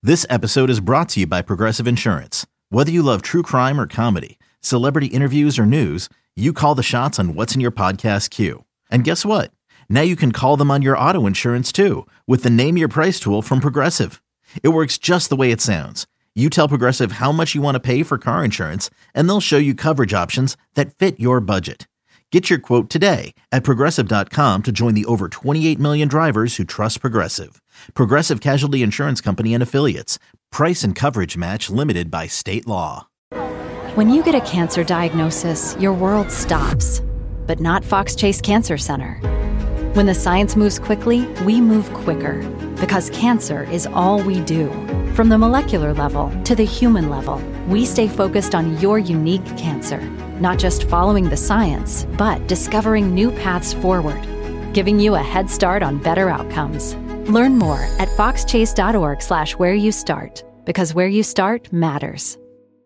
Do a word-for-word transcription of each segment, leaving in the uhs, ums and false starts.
This episode is brought to you by Progressive Insurance. Whether you love true crime or comedy, celebrity interviews or news, you call the shots on what's in your podcast queue. And guess what? Now you can call them on your auto insurance too with the Name Your Price tool from Progressive. It works just the way it sounds. You tell Progressive how much you want to pay for car insurance, and they'll show you coverage options that fit your budget. Get your quote today at Progressive dot com to join the over twenty-eight million drivers who trust Progressive. Progressive Casualty Insurance Company and Affiliates. Price and coverage match limited by state law. When you get a cancer diagnosis, your world stops. But not Fox Chase Cancer Center. When the science moves quickly, we move quicker. Because cancer is all we do. From the molecular level to the human level, we stay focused on your unique cancer. Not just following the science, but discovering new paths forward, giving you a head start on better outcomes. Learn more at foxchase.org slash where you start, because where you start matters.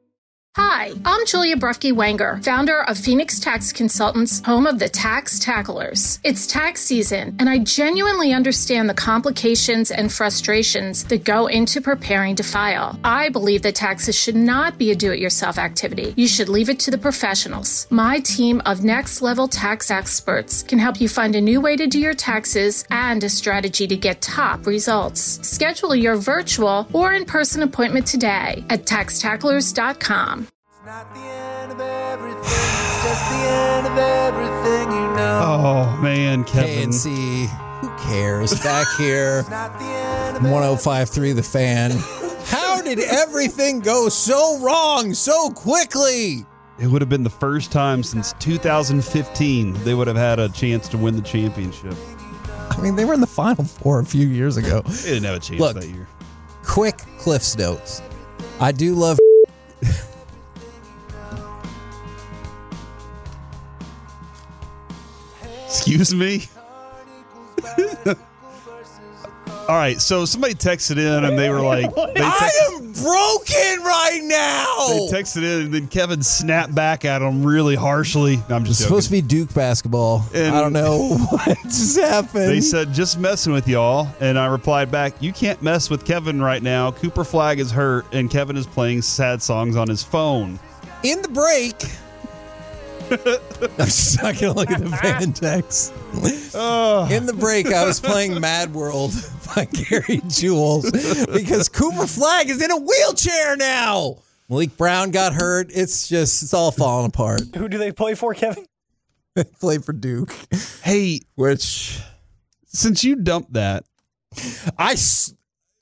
Hi, I'm Julia Brufke-Wanger, founder of Phoenix Tax Consultants, home of the Tax Tacklers. It's tax season, and I genuinely understand the complications and frustrations that go into preparing to file. I believe that taxes should not be a do-it-yourself activity. You should leave it to the professionals. My team of next-level tax experts can help you find a new way to do your taxes and a strategy to get top results. Schedule your virtual or in-person appointment today at tax tacklers dot com. Not the end of everything, it's just the end of everything you know. Oh, man, Kevin. K N C, who cares? Back here, one oh five point three The Fan. How did everything go so wrong so quickly? It would have been the first time since two thousand fifteen they would have had a chance to win the championship. I mean, they were in the Final Four a few years ago. They didn't have a chance Look, that year. Quick Cliff's Notes. I do love... Excuse me? All right, so somebody texted in and they were like... They text- I am broken right now! They texted in and then Kevin snapped back at them really harshly. No, I'm just It's joking. supposed to be Duke basketball. And I don't know what just happened. They said, just messing with y'all. And I replied back, you can't mess with Kevin right now. Cooper Flag is hurt and Kevin is playing sad songs on his phone. In the break... I'm just not going to look at the fan text. Oh. In the break, I was playing Mad World by Gary Jules because Cooper Flag is in a wheelchair now. Malik Brown got hurt. It's just, it's all falling apart. Who do they play for, Kevin? They play for Duke. Hey, Which, since you dumped that, I, s-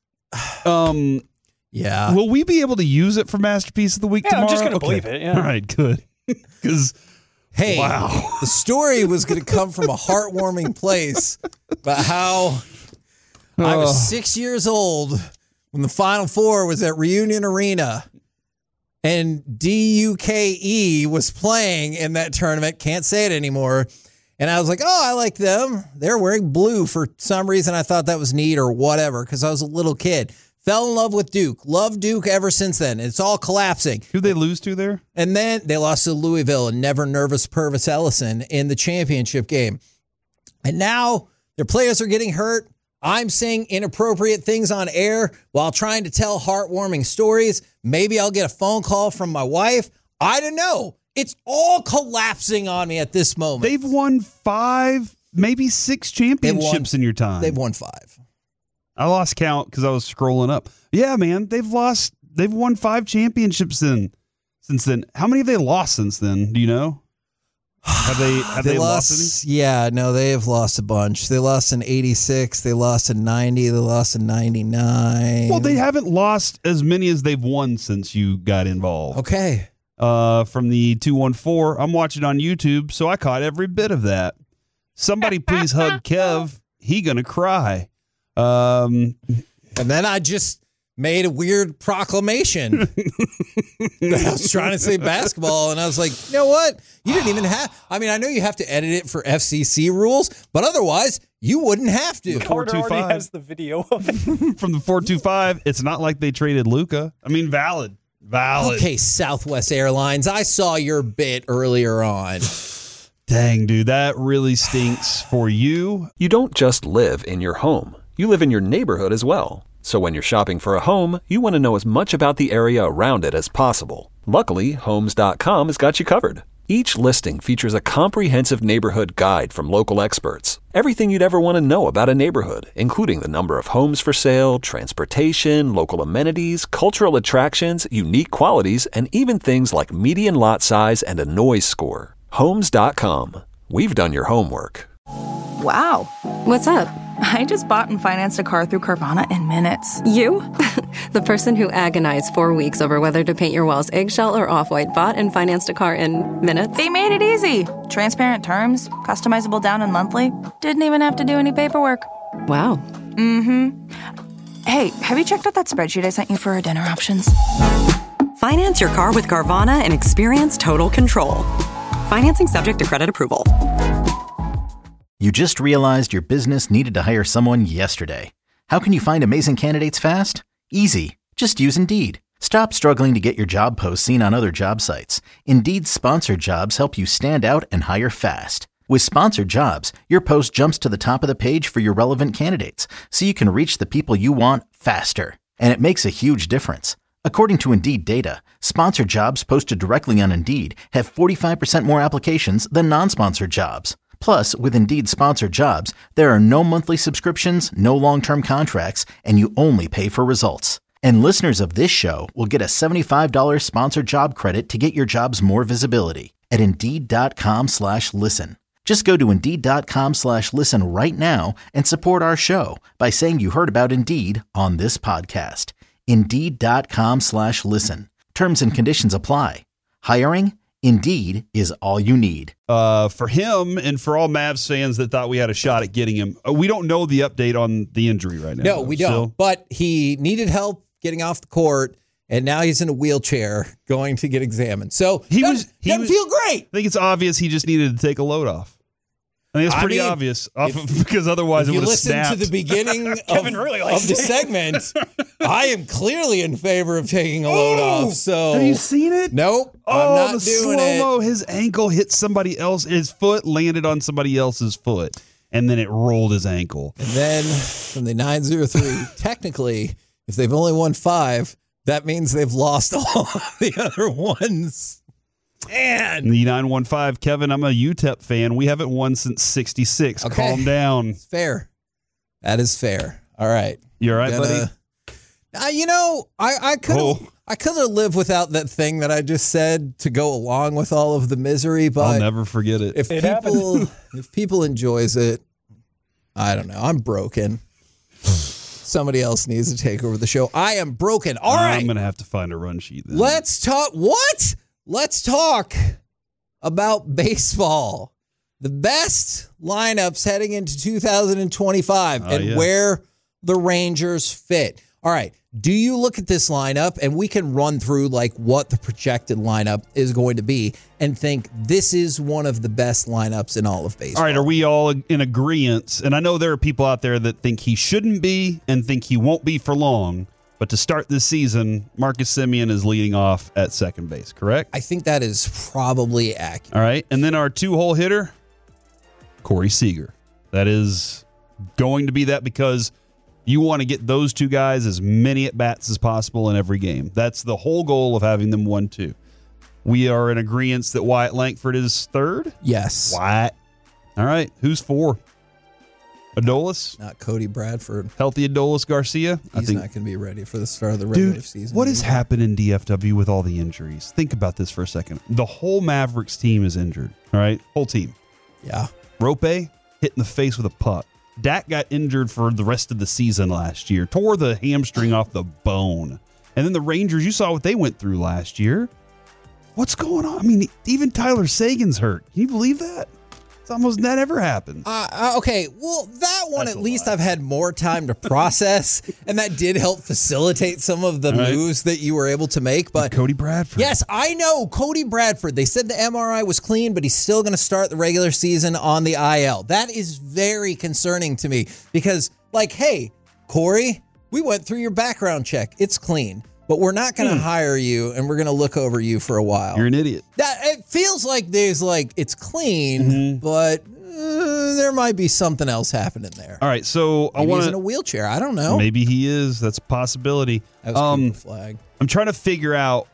um, yeah. will we be able to use it for Masterpiece of the Week Yeah, tomorrow? I'm just going to Okay. believe it. Yeah. All right, good. Because... Hey, wow. The story was going to come from a heartwarming place about how I Oh. was six years old when the Final Four was at Reunion Arena and D U K E was playing in that tournament. Can't say it anymore. And I was like, oh, I like them. They're wearing blue for some reason. I thought that was neat or whatever because I was a little kid. Fell in love with Duke. Loved Duke ever since then. It's all collapsing. Who'd they lose to there? And then they lost to Louisville and never nervous Purvis Ellison in the championship game. And now their players are getting hurt. I'm saying inappropriate things on air while trying to tell heartwarming stories. Maybe I'll get a phone call from my wife. I don't know. It's all collapsing on me at this moment. They've won five, maybe six championships won, in your time. They've won five. I lost count because I was scrolling up. Yeah, man, they've lost. They've won five championships then. Since then, how many have they lost since then? Do you know? Have they have they, they lost, lost any? Yeah, no, they have lost a bunch. They lost in eighty-six. They lost in ninety. They lost in ninety-nine. Well, they haven't lost as many as they've won since you got involved. Okay. Uh, from the two one four, I'm watching on YouTube, so I caught every bit of that. Somebody please hug Kev. He gonna cry. Um, and then I just made a weird proclamation. I was trying to say basketball, and I was like, you know what? You didn't even have... I mean, I know you have to edit it for F C C rules, but otherwise, you wouldn't have to. Carter already has the video of it. From the four two five, it's not like they traded Luka. I mean, valid. Valid. Okay, Southwest Airlines, I saw your bit earlier on. Dang, dude, that really stinks for you. You don't just live in your home. You live in your neighborhood as well. So when you're shopping for a home, you want to know as much about the area around it as possible. Luckily, Homes dot com has got you covered. Each listing features a comprehensive neighborhood guide from local experts. Everything you'd ever want to know about a neighborhood, including the number of homes for sale, transportation, local amenities, cultural attractions, unique qualities, and even things like median lot size and a noise score. Homes dot com. We've done your homework. Wow. What's up? I just bought and financed a car through Carvana in minutes. You? The person who agonized four weeks over whether to paint your walls eggshell or off-white bought and financed a car in minutes? They made it easy. Transparent terms, customizable down and monthly. Didn't even have to do any paperwork. Wow. Mm-hmm. Hey, have you checked out that spreadsheet I sent you for our dinner options? Finance your car with Carvana and experience total control. Financing subject to credit approval. You just realized your business needed to hire someone yesterday. How can you find amazing candidates fast? Easy. Just use Indeed. Stop struggling to get your job posts seen on other job sites. Indeed's sponsored jobs help you stand out and hire fast. With sponsored jobs, your post jumps to the top of the page for your relevant candidates, so you can reach the people you want faster. And it makes a huge difference. According to Indeed data, sponsored jobs posted directly on Indeed have forty-five percent more applications than non-sponsored jobs. Plus, with Indeed sponsored jobs, there are no monthly subscriptions, no long-term contracts, and you only pay for results. And listeners of this show will get a seventy-five dollars sponsored job credit to get your jobs more visibility at Indeed.com slash listen. Just go to Indeed.com slash listen right now and support our show by saying you heard about Indeed on this podcast. Indeed.com slash listen. Terms and conditions apply. Hiring? Indeed is all you need. Uh, for him and for all Mavs fans that thought we had a shot at getting him, uh, we don't know the update on the injury right now. No, we don't. So, but he needed help getting off the court, and now he's in a wheelchair going to get examined. So he doesn't, was. He doesn't was, feel great. I think it's obvious he just needed to take a load off. I think it's I pretty mean, obvious off if, of, because otherwise if it you would have listen snapped. to the beginning of, Kevin really likes of the it. segment, I am clearly in favor of taking a load Oh, off. So have you seen it? Nope. Oh, I'm not the doing slow-mo, it. his ankle hit somebody else. His foot landed on somebody else's foot, and then it rolled his ankle. And then from the nine oh three, technically, if they've only won five, that means they've lost all the other ones. Man. The nine one five, Kevin, I'm a U T E P fan. We haven't won since sixty-six. Okay. Calm down. It's fair. That is fair. All right. You all right, Gonna- buddy? Uh, you know, I, I could have Oh. I could have lived without that thing that I just said to go along with all of the misery, but I'll never forget it. if It people if people enjoys it, I don't know. I'm broken. Somebody else needs to take over the show. I am broken. All right. I'm going to have to find a run sheet then. Let's talk. What? Let's talk about baseball. The best lineups heading into two thousand twenty-five Oh, and yeah. where the Rangers fit. All right. Do you look at this lineup and we can run through like what the projected lineup is going to be and think this is one of the best lineups in all of baseball? All right, are we all in agreement? And I know there are people out there that think he shouldn't be and think he won't be for long. But to start this season, Marcus Semien is leading off at second base, correct? I think that is probably accurate. All right. And then our two-hole hitter, Corey Seager. That is going to be that because you want to get those two guys as many at-bats as possible in every game. That's the whole goal of having them one two. We are in agreement that Wyatt Langford is third? Yes. Wyatt. All right. Who's four? Adolis? Not Cody Bradford. Healthy Adolis Garcia? He's I think, not going to be ready for the start of the regular dude, season. what has either. happened in D F W with all the injuries? Think about this for a second. The whole Mavericks team is injured, all right? Whole team. Yeah. Rope hit in the face with a puck. Dak got injured for the rest of the season last year, tore the hamstring off the bone. And then the Rangers, you saw what they went through last year. What's going on? I mean, even Tyler Sagan's hurt. Can you believe that? It's almost that ever happened. Uh, uh, okay, well, that one That's at a least lie. I've had more time to process, and that did help facilitate some of the All right. moves that you were able to make. But Cody Bradford. yes, I know Cody Bradford. They said the M R I was clean, but he's still going to start the regular season on the I L. That is very concerning to me because, like, hey, Corey, we went through your background check. It's clean, but we're not going to hire you, and we're going to look over you for a while. You're an idiot. That it feels like there's like it's clean, Mm-hmm. but uh, there might be something else happening there. All right, so Maybe I want he's in a wheelchair. I don't know. Maybe he is. That's a possibility. That was um, Cooper Flag. I'm trying to figure out,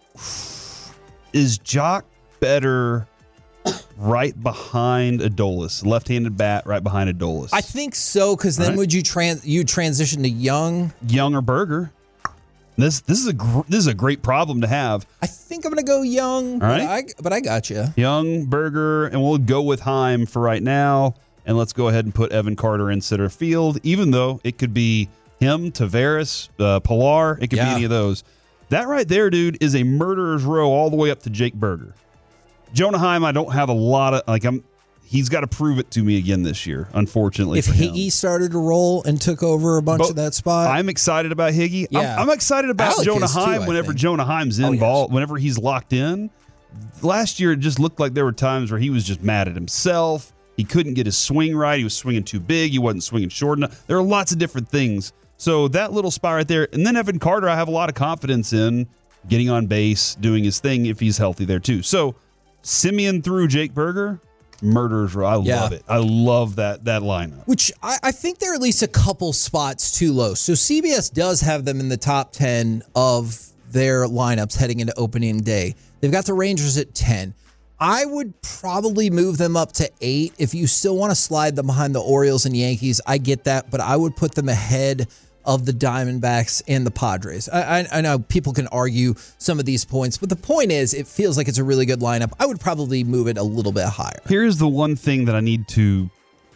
is Jock better right behind Adolis, left-handed bat right behind Adolis? I think so, because then Right. would you trans you transition to Young? Young or Berger? This this is a gr- this is a great problem to have. I think I'm gonna go Young. All right. but I, but I got you. Young, Berger, and we'll go with Heim for right now. And let's go ahead and put Evan Carter in center field, even though it could be him, Tavares, uh, Pilar. It could Yeah. be any of those. That right there, dude, is a murderer's row all the way up to Jake Berger. Jonah Heim, I don't have a lot of like. I'm. He's got to prove it to me again this year. Unfortunately, If for him. Higgy started to roll and took over a bunch But of that spot, I'm excited about Higgy. Yeah. I'm, I'm excited about Alec Jonah is too, Heim I whenever think. Jonah Heim's Oh, involved, whenever he's locked in. Last year, it just looked like there were times where he was just mad at himself. He couldn't get his swing right. He was swinging too big. He wasn't swinging short enough. There are lots of different things. So that little spot right there. And then Evan Carter, I have a lot of confidence in getting on base, doing his thing if he's healthy there too. So Simeon through Jake Berger, murderers row. I Yeah. love it. I love that that lineup. which I, I think they're at least a couple spots too low. So C B S does have them in the top ten of their lineups heading into opening day. They've got the Rangers at ten. I would probably move them up to eight. If you still want to slide them behind the Orioles and Yankees, I get that, but I would put them ahead of the Diamondbacks and the Padres. I, I, I know people can argue some of these points, but the point is it feels like it's a really good lineup. I would probably move it a little bit higher. Here's the one thing that I need to.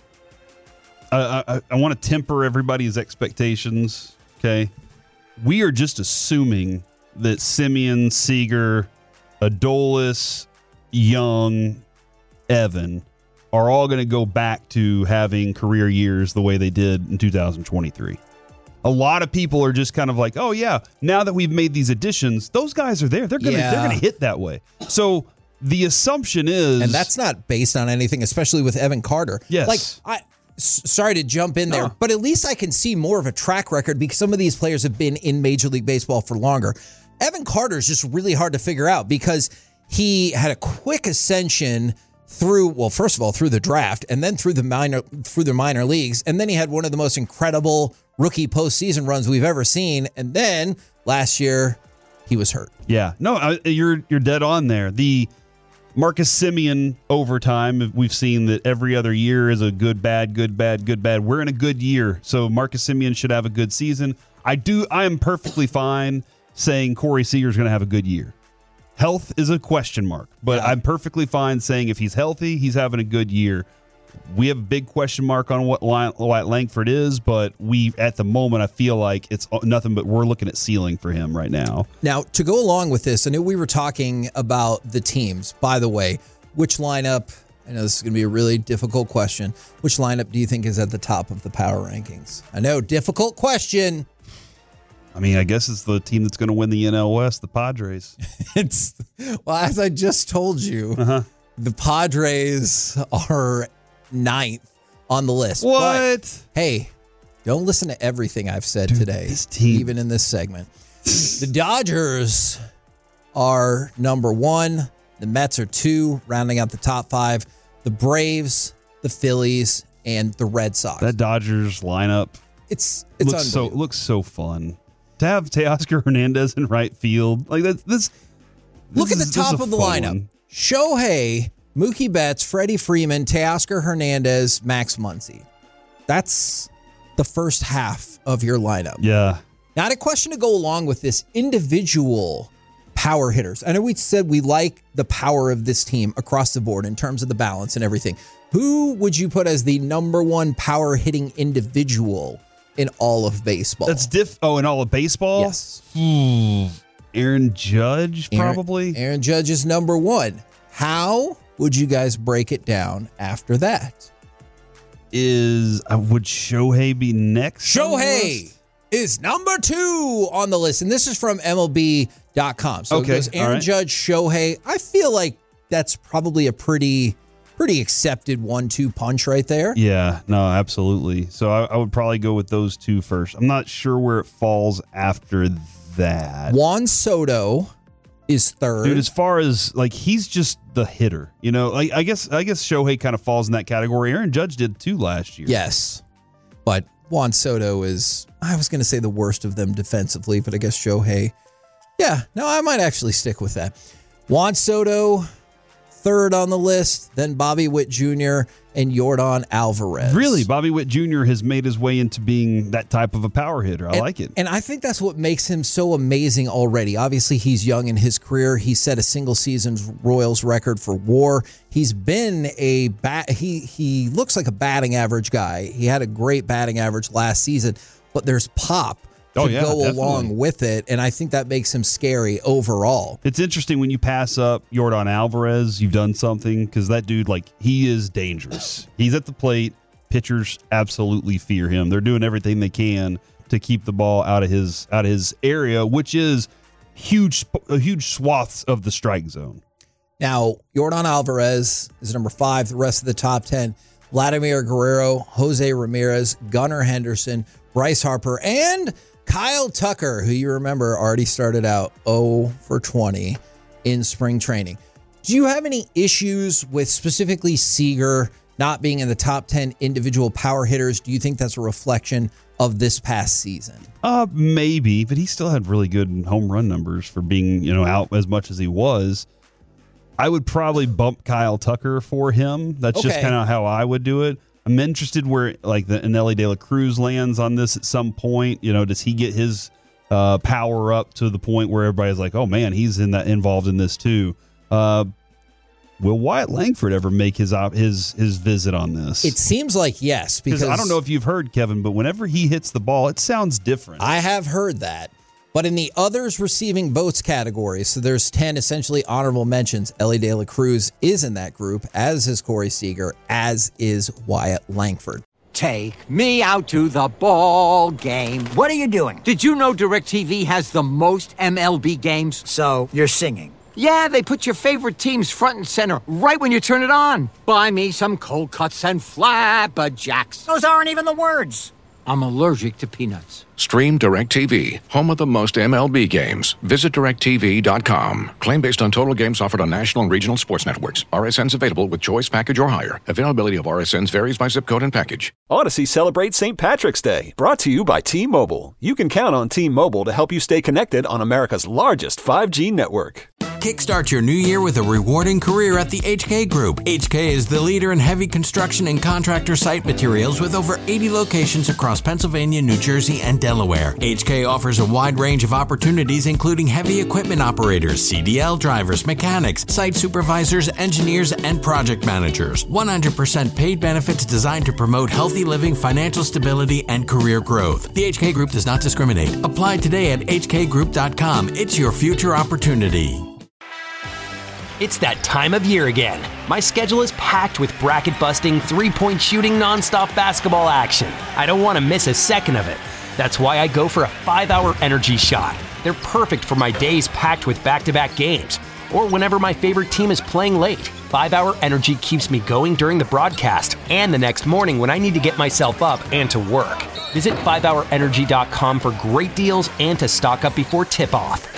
I, I, I want to temper everybody's expectations. Okay, we are just assuming that Simeon, Seager, Adolis, Young, Evan are all going to go back to having career years the way they did in two thousand twenty-three. A lot of people are just kind of like, oh yeah, now that we've made these additions, those guys are there. They're gonna Yeah. they're gonna hit that way. So the assumption is, And that's not based on anything, especially with Evan Carter. Yes. Like, I s- sorry to jump in there, No. but at least I can see more of a track record because some of these players have been in Major League Baseball for longer. Evan Carter is just really hard to figure out because he had a quick ascension through, well, first of all, through the draft and then through the minor through the minor leagues. And then he had one of the most incredible rookie postseason runs we've ever seen. And then last year he was hurt. Yeah, no, I, you're you're dead on there. The Marcus Simeon overtime, we've seen that every other year is a good, bad, good, bad, good, bad. We're in a good year, so Marcus Simeon should have a good season. I do. I am perfectly fine saying Corey Seager is going to have a good year. Health is a question mark, but Yeah. I'm perfectly fine saying if he's healthy, he's having a good year. We have a big question mark on what, Ly- what Langford is, but we, at the moment, I feel like it's nothing but we're looking at ceiling for him right now. Now, to go along with this, I know we were talking about the teams. By the way, which lineup, I know this is going to be a really difficult question, which lineup do you think is at the top of the power rankings? I know, difficult question. I mean, I guess it's the team that's going to win the N L West, the Padres. It's, well, as I just told you, Uh-huh. the Padres are ninth on the list. What? But, hey, don't listen to everything I've said today, this team- even in this segment. The Dodgers are number one. The Mets are two, rounding out the top five. The Braves, the Phillies, and the Red Sox. That Dodgers lineup it's it's looks so unbelievable. looks so fun. To have Teoscar Hernandez in right field, like that. This, this Look at the is- this is top a of the fun lineup. one. Shohei, Mookie Betts, Freddie Freeman, Teoscar Hernandez, Max Muncy. That's the first half of your lineup. Yeah, Now, I had a question to go along with this individual power hitters. I know we said we like the power of this team across the board in terms of the balance and everything. Who would you put as the number one power hitting individual in all of baseball? that's diff. Oh, in all of baseball, Yes. Hmm. Aaron Judge, Aaron- probably. Aaron Judge is number one. How would you guys break it down after that? Is uh, would Shohei be next? on the Shohei list? is number two on the list, and this is from M L B dot com. So Okay, it goes all Aaron right. Judge, Shohei. I feel like that's probably a pretty, pretty accepted one two punch right there. Yeah, no, absolutely. So I, I would probably go with those two first. I'm not sure where it falls after that. Juan Soto is third. Dude, as far as like he's just the hitter, you know. Like I guess I guess Shohei kind of falls in that category. Aaron Judge did too last year. Yes, but Juan Soto is. I was going to say the worst of them defensively, but I guess Shohei. Yeah, no, I might actually stick with that. Juan Soto, third on the list, then Bobby Witt Junior and Yordan Alvarez. Really, Bobby Witt Junior has made his way into being that type of a power hitter. I and, like it. And I think that's what makes him so amazing already. Obviously, he's young in his career. He set a single season Royals record for WAR. He's been a bat. He, he looks like a batting average guy. He had a great batting average last season, but there's pop to oh, yeah, go definitely. along with it, and I think that makes him scary overall. It's interesting when you pass up Yordan Alvarez, you've done something, because that dude, like, he is dangerous. He's at the plate. Pitchers absolutely fear him. They're doing everything they can to keep the ball out of his out of his area, which is huge, huge swaths of the strike zone. Now, Yordan Alvarez is number five. The rest of the top ten, Vladimir Guerrero, Jose Ramirez, Gunnar Henderson, Bryce Harper, and Kyle Tucker, who you remember already started out oh for twenty in spring training. Do you have any issues with specifically Seager not being in the top ten individual power hitters? Do you think that's a reflection of this past season? Uh, maybe, but he still had really good home run numbers for being, you know, out as much as he was. I would probably bump Kyle Tucker for him. That's Okay. just kind of how I would do it. I'm interested where like the Nelly De La Cruz lands on this at some point. You know, does he get his uh, power up to the point where everybody's like, oh man, he's in that involved in this too? Uh, will Wyatt Langford ever make his op- his his visit on this? It seems like yes, because I don't know if you've heard, Kevin, but whenever he hits the ball, it sounds different. I have heard that. But in the others receiving votes category, so there's ten essentially honorable mentions. Elly De La Cruz is in that group, as is Corey Seager, as is Wyatt Langford. Take me out to the ball game. What are you doing? Did you know DirecTV has the most M L B games? So you're singing. Yeah, they put your favorite teams front and center right when you turn it on. Buy me some cold cuts and flabberjacks. Those aren't even the words. I'm allergic to peanuts. Stream DirecTV, home of the most M L B games. Visit direct T V dot com. Claim based on total games offered on national and regional sports networks. R S Ns available with choice package or higher. Availability of R S Ns varies by zip code and package. Odyssey celebrates Saint Patrick's Day, brought to you by T-Mobile. You can count on T-Mobile to help you stay connected on America's largest five G network. Kickstart your new year with a rewarding career at the H K Group. H K is the leader in heavy construction and contractor site materials with over eighty locations across Pennsylvania, New Jersey, and Delaware. H K offers a wide range of opportunities, including heavy equipment operators, C D L drivers, mechanics, site supervisors, engineers, and project managers. one hundred percent paid benefits designed to promote healthy living, financial stability, and career growth. The H K Group does not discriminate. Apply today at H K group dot com. It's your future opportunity. It's that time of year again. My schedule is packed with bracket-busting, three-point shooting, nonstop basketball action. I don't want to miss a second of it. That's why I go for a five-hour energy shot. They're perfect for my days packed with back-to-back games, or whenever my favorite team is playing late. five-hour energy keeps me going during the broadcast and the next morning when I need to get myself up and to work. Visit five hour energy dot com for great deals and to stock up before tip-off.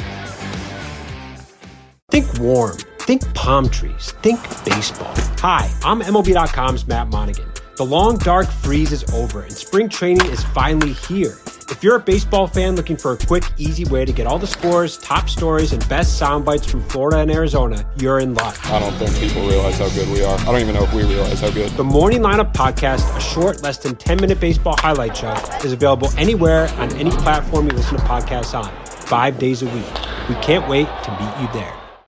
Think warm. Think palm trees. Think baseball. Hi, I'm M L B dot com's Matt Monaghan. The long, dark freeze is over, and spring training is finally here. If you're a baseball fan looking for a quick, easy way to get all the scores, top stories, and best sound bites from Florida and Arizona, you're in luck. I don't think people realize how good we are. I don't even know if we realize how good. The Morning Lineup Podcast, a short, less than ten-minute baseball highlight show, is available anywhere on any platform you listen to podcasts on, five days a week. We can't wait to meet you there.